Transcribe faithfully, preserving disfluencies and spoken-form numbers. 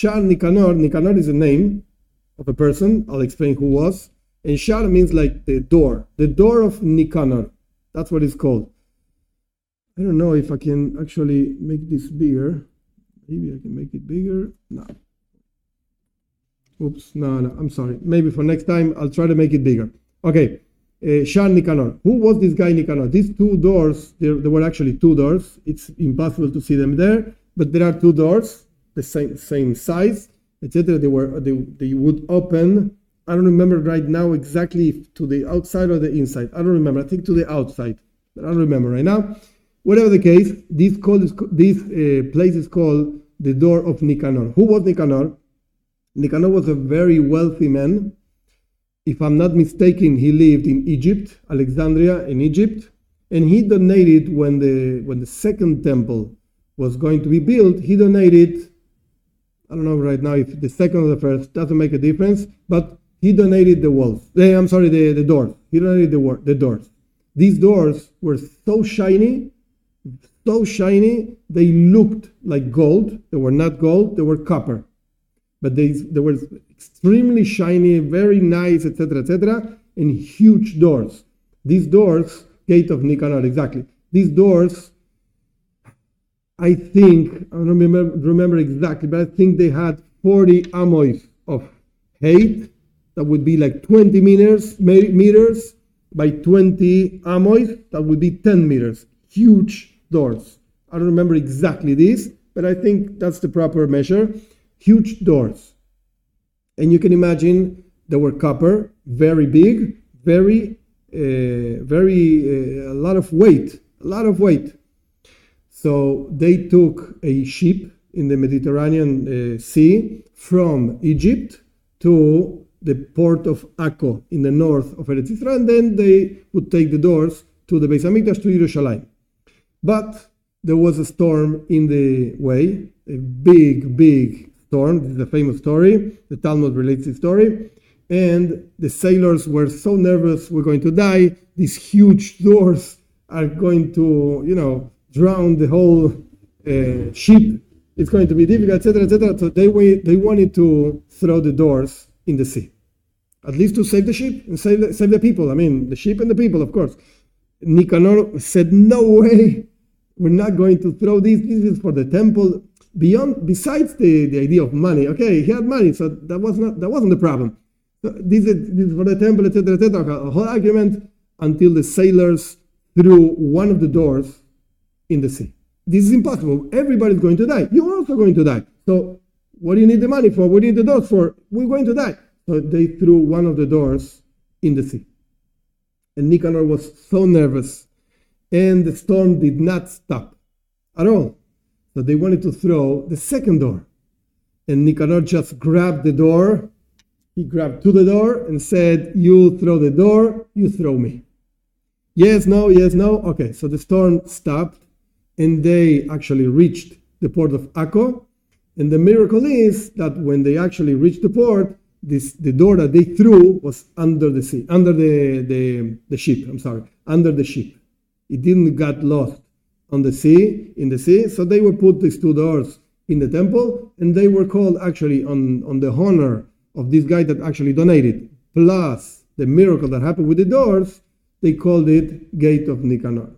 Shar Nicanor, Nicanor is a name of a person. I'll explain who was. And Shar means like the door, the door of Nicanor. That's what it's called. I don't know if I can actually make this bigger. Maybe I can make it bigger. No. Oops, no, no, I'm sorry. Maybe for next time, I'll try to make it bigger. Okay, uh, Shar Nicanor. Who was this guy Nicanor? These two doors, there, there were actually two doors. It's impossible to see them there, but there are two doors, the same same size, et cetera. They were they, they would open. I don't remember right now exactly if to the outside or the inside. I don't remember. I think to the outside, but I don't remember right now. Whatever the case, this called this uh, place is called the door of Nicanor. Who was Nicanor? Nicanor was a very wealthy man. If I'm not mistaken, he lived in Egypt, Alexandria in Egypt, and he donated when the when the second temple was going to be built. He donated. I don't know right now if the second or the first, doesn't make a difference, but he donated the walls. Eh, I'm sorry, the, the doors. He donated the, the doors. These doors were so shiny, so shiny, they looked like gold. They were not gold, they were copper. But they, they were extremely shiny, very nice, et cetera, et cetera, and huge doors. These doors, Gate of Nicanor, exactly. These doors, I think, I don't remember, remember exactly, but I think they had forty amos of height. That would be like twenty meters, meters by twenty amos. That would be ten meters. Huge doors. I don't remember exactly this, but I think that's the proper measure. Huge doors. And you can imagine they were copper, very big, very, uh, very, uh, a lot of weight, a lot of weight. So they took a ship in the Mediterranean uh, Sea from Egypt to the port of Akko in the north of Eretz Yisrael, and then they would take the doors to the Beis Hamikdash, to Yerushalayim. But there was a storm in the way, a big, big storm. This is a famous story. The Talmud relates this story. And the sailors were so nervous, we're going to die. These huge doors are going to, you know, drown the whole uh, ship. It's going to be difficult, et cetera, et cetera. So they, they wanted to throw the doors in the sea, at least to save the ship and save the, save the people. I mean, the ship and the people, of course. Nicanor said, no way, we're not going to throw this. This is for the temple. Beyond, besides the, the idea of money, okay, he had money, so that was not that wasn't the problem. So this, is, this is for the temple, et cetera, et cetera. A whole argument until the sailors threw one of the doors in the sea. This is impossible. Everybody's going to die. You're also going to die. So what do you need the money for? What do you need the doors for? We're going to die. So they threw one of the doors in the sea. And Nicanor was so nervous. And the storm did not stop at all. So they wanted to throw the second door. And Nicanor just grabbed the door. He grabbed to the door and said, you throw the door, you throw me. Yes, no, yes, no. Okay, so the storm stopped. And they actually reached the port of Akko. And the miracle is that when they actually reached the port, this the door that they threw was under the sea, under the, the, the ship, I'm sorry, under the ship. It didn't get lost on the sea, in the sea. So they would put these two doors in the temple, and they were called actually on, on the honor of this guy that actually donated, plus the miracle that happened with the doors, they called it Gate of Nicanor.